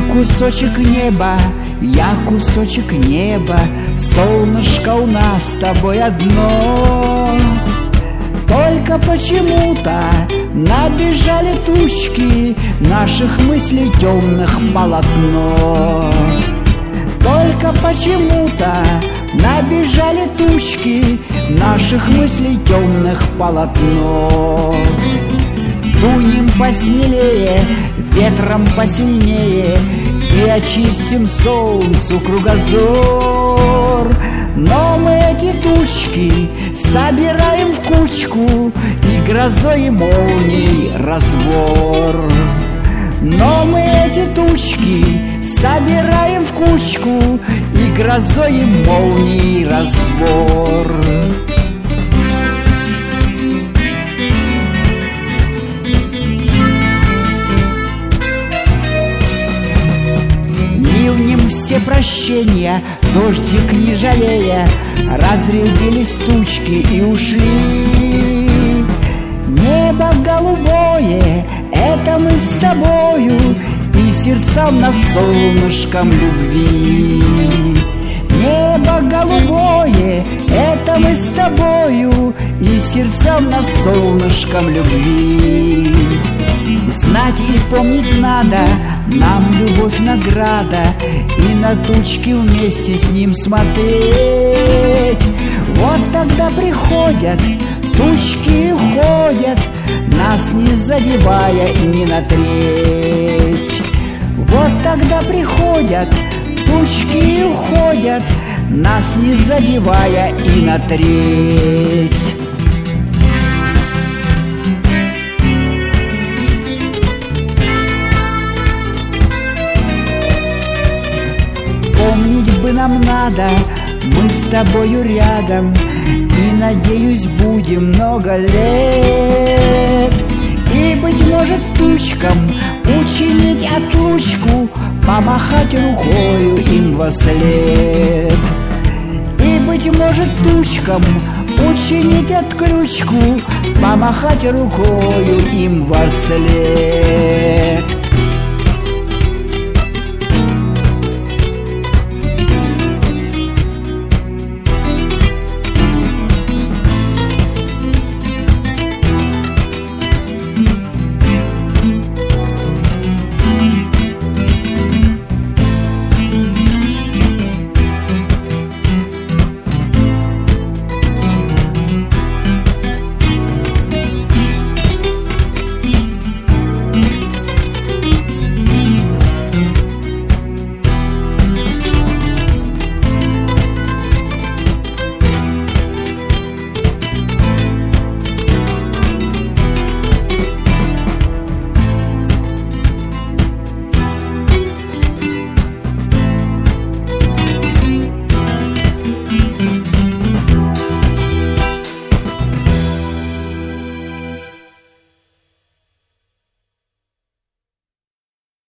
кусочек неба, я кусочек неба, солнышко у нас с тобой одно. Только почему-то набежали тучки, наших мыслей темных полотно. Только почему-то набежали тучки, наших мыслей темных полотно. Дунем посмелее, ветром посильнее, и очистим солнцу кругозор. Но мы эти тучки собираем в кучку, и грозой и молнией разбор. Но мы эти тучки собираем в кучку, и грозой и молнией разбор. Ливнем все прощения, дождик не жалея, разрядились тучки и ушли. Небо голубое, это мы с тобою, и сердцам на солнышком любви. Небо голубое, это мы с тобою, и сердцам на солнышком любви. Знать и помнить надо, нам любовь награда, и на тучки вместе с ним смотреть. Вот тогда приходят тучки и уходят, нас не задевая и не на треть. Вот тогда приходят тучки и уходят, нас не задевая и на треть. Помнить бы нам надо, мы с тобою рядом, и, надеюсь, будем много лет. И, быть может, тучкам учинить отлучку, помахать рукою им вослед. И, быть может, тучкам учинить отключку, помахать рукою им вослед.